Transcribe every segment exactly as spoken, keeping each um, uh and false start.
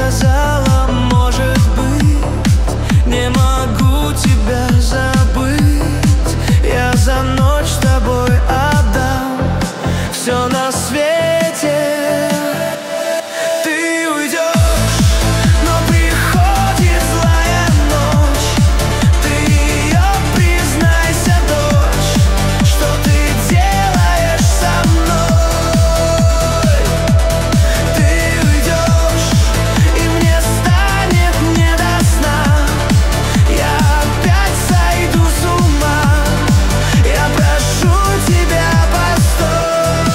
сказала, может быть, не могу тебя забыть. Я за ночь с тобой отдам все на свете. Ты уйдешь, но приходит злая ночь. Ты ее признайся, дочь, что ты делаешь со мной. Ты уйдешь, и мне станет не до сна. Я опять сойду с ума. Я прошу тебя, постой.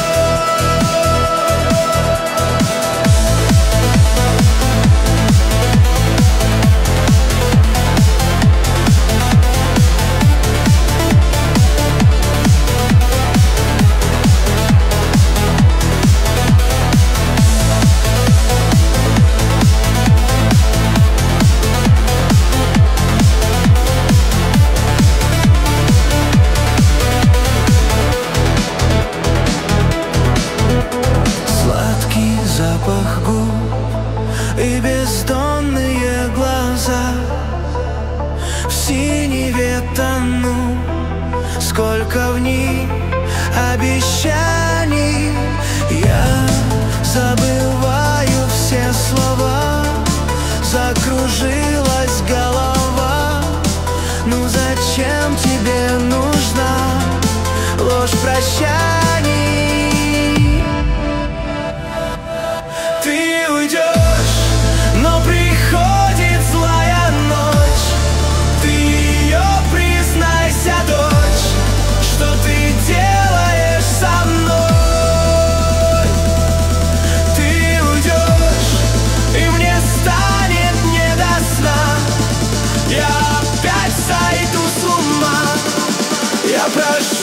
Сладкий запах губ и бездонные глаза. В синеве тону, сколько в них обещаний. Я забываю все слова, закружилась голова. Ну зачем тебе нужна ложь прощаний? Ты уйдешь, но приходит злая ночь. Ты ее признайся, дочь, что ты делаешь со мной. Ты уйдешь, и мне станет не до сна. Я опять сойду с ума. Я прошу